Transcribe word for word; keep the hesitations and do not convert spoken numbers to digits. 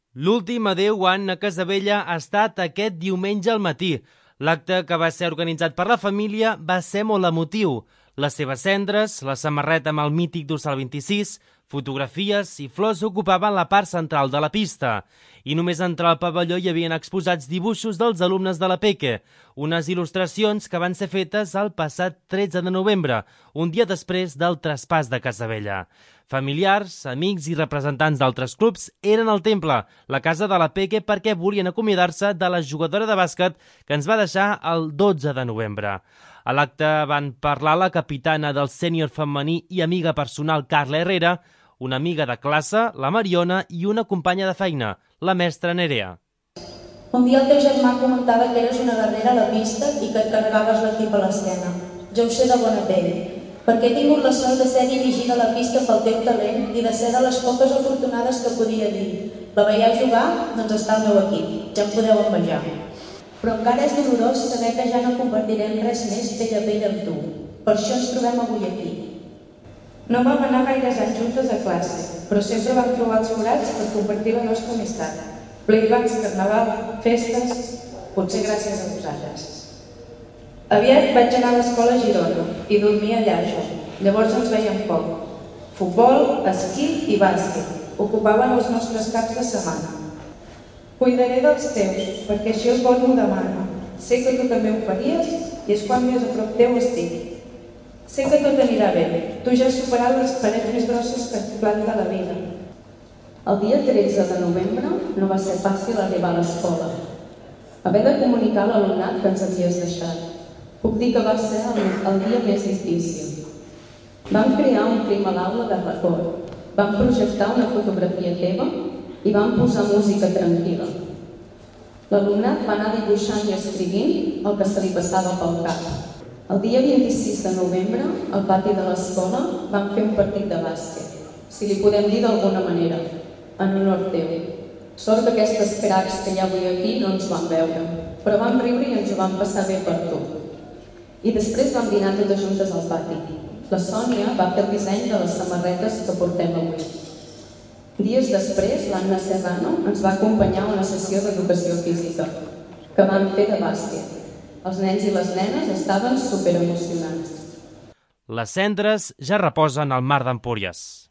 L'últim adéu a Anna Casabella ha estat aquest diumenge al matí. L'acte, que va ser organitzat per la família, va ser molt emotiu. Les seves cendres, la samarreta amb el mític dorsal vint-i-sis, fotografies i flors ocupaven la part central de la pista. I només entre el pavelló hi havien exposats dibuixos dels alumnes de la Peque, unes il·lustracions que van ser fetes el passat tretze de novembre, un dia després del traspàs de Casabella. Familiars, amics i representants d'altres clubs eren al temple, la casa de la Peque, perquè volien acomiadar-se de la jugadora de bàsquet que ens va deixar el dotze de novembre. A l'acte van parlar la capitana del sènior femení i amiga personal Carla Herrera, una amiga de classe, la Mariona, i una companya de feina, la mestra Nerea. Un dia el teu germà comentava que eres una guerrera a la pista i que et carregaves l'equip a l'esquena. Jo ho sé de bona pell, perquè he tingut la sort de ser dirigida a la pista pel teu talent i de ser de les poques afortunades que podia dir: la veieu jugar? Doncs està al meu equip, ja em podeu envejar. Però encara és dolorós saber que ja no compartirem res més pell a pell amb tu. Per això ens trobem avui aquí. No vam anar gaires anys juntes a classe, però sempre vam trobar els forats per compartir la nostra amistat. Playbacks, carnaval, festes, potser gràcies a vosaltres. Aviat vaig anar a l'escola a Girona i dormia allà jo. Llavors ens veiem poc. Futbol, esquí i bàsquet ocupaven els nostres caps de setmana. Cuidaré dels teus, perquè així el cor m'ho demana. Sé que tu també ho faries i és quan més a prop teu estic. Sé que tot anirà bé. Tu ja has superat les parets més grosses que et planta la vida. El dia tretze de novembre no va ser fàcil arribar a l'escola. Haver de comunicar a l'alumnat que ens havies deixat. Puc dir que va ser el, el dia més difícil. Vam crear un clima a l'aula de record. Vam projectar una fotografia teva i vam posar música tranquil·la. L'alumnat va anar dibuixant i escrivint el que se li passava pel cap. El dia vint-i-sis de novembre, al pati de l'escola, vam fer un partit de bàsquet, si li podem dir d'alguna manera, en honor teu. Sort que aquestes cracs que hi ha avui aquí no ens van veure, però vam riure i ens ho vam passar bé per tu. I després vam dinar totes juntes al pati. La Sònia va fer el disseny de les samarretes que portem avui. Dies després, l'Anna Serrano ens va acompanyar a una sessió d'educació física, que vam fer de bàsquet. Els nens i les nenes estaven superemocionats. Les cendres ja reposen al mar d'Empúries.